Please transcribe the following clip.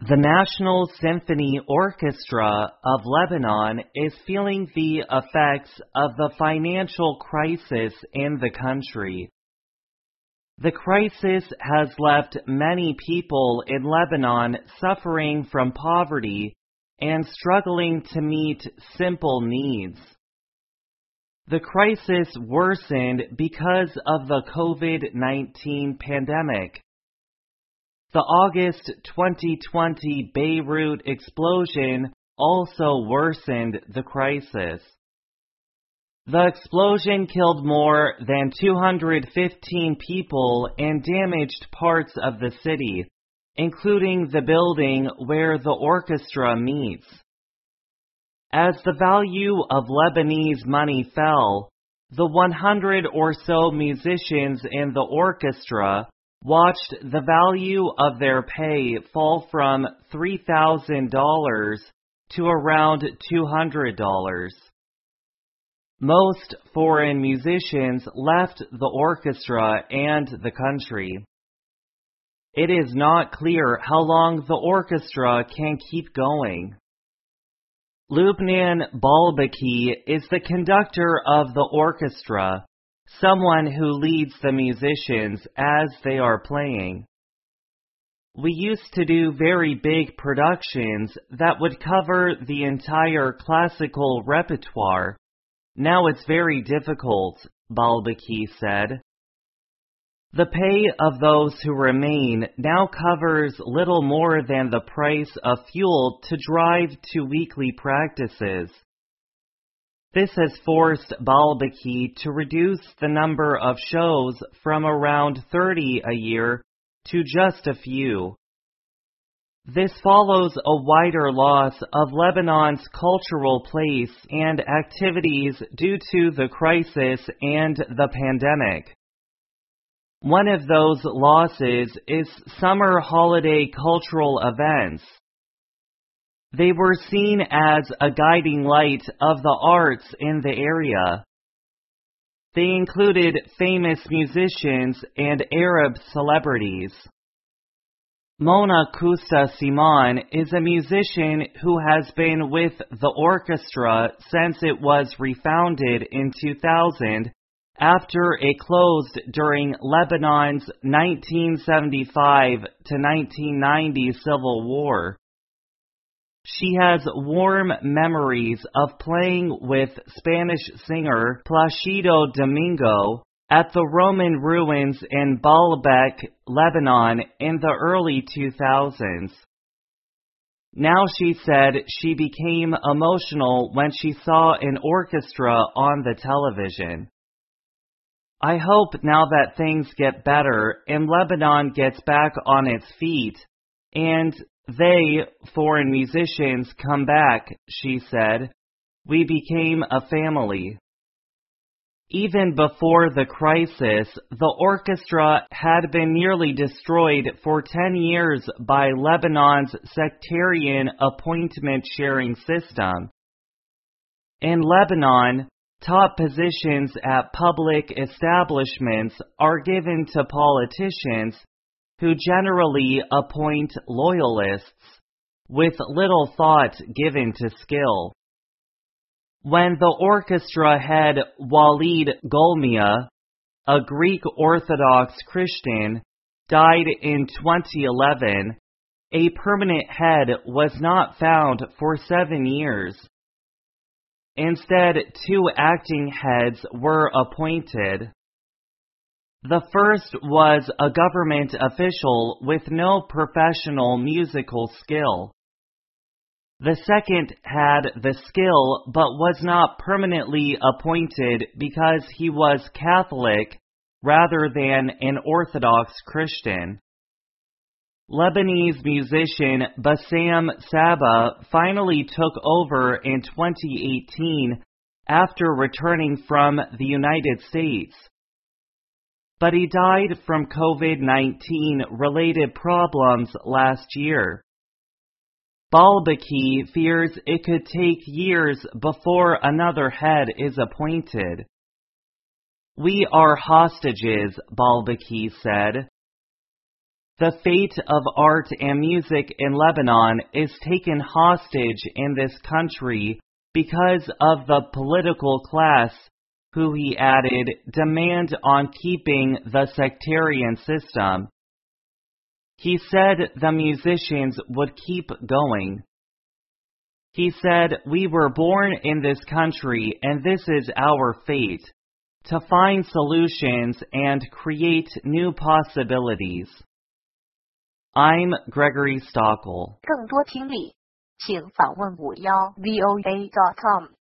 The National Symphony Orchestra of Lebanon is feeling the effects of the financial crisis in the country. The crisis has left many people in Lebanon suffering from poverty and struggling to meet simple needs. The crisis worsened because of the COVID-19 pandemic. The August 2020 Beirut explosion also worsened the crisis. The explosion killed more than 215 people and damaged parts of the city, including the building where the orchestra meets. As the value of Lebanese money fell, the 100 or so musicians in the orchestra watched the value of their pay fall from $3,000 to around $200. Most foreign musicians left the orchestra and the country. It is not clear how long the orchestra can keep going. Lubnan Balbaki is the conductor of the orchestra, someone who leads the musicians as they are playing. We used to do very big productions that would cover the entire classical repertoire. Now it's very difficult, Balbaki said. The pay of those who remain now covers little more than the price of fuel to drive to weekly practices. This has forced Balbaki to reduce the number of shows from around 30 a year to just a few. This follows a wider loss of Lebanon's cultural place and activities due to the crisis and the pandemic. One of those losses is summer holiday cultural events. They were seen as a guiding light of the arts in the area. They included famous musicians and Arab celebrities. Mona Kusta Siman is a musician who has been with the orchestra since it was refounded in 2000 after it closed during Lebanon's 1975 to 1990 civil war. She has warm memories of playing with Spanish singer Placido Domingo at the Roman ruins in Baalbek, Lebanon in the early 2000s. Now she said she became emotional when she saw an orchestra on the television. I hope now that things get better and Lebanon gets back on its feet, and they, foreign musicians, come back, she said. We became a family. Even before the crisis, the orchestra had been nearly destroyed for 10 years by Lebanon's sectarian appointment-sharing system. In Lebanon, top positions at public establishments are given to politicians who generally appoint loyalists, with little thought given to skill. When the orchestra head Walid Golmia, a Greek Orthodox Christian, died in 2011, a permanent head was not found for 7 years. Instead, 2 acting heads were appointed. The first was a government official with no professional musical skill. The second had the skill but was not permanently appointed because he was Catholic rather than an Orthodox Christian. Lebanese musician Bassam Saba finally took over in 2018 after returning from the United States. But he died from COVID-19 related problems last year. Balbaki fears it could take years before another head is appointed. We are hostages, Balbaki said. The fate of art and music in Lebanon is taken hostage in this country because of the political class who, he added, demand on keeping the sectarian system. He said the musicians would keep going. He said, "We were born in this country and this is our fate, to find solutions and create new possibilities." I'm Gregory Stockel. 更多听力，请访问51voa.com。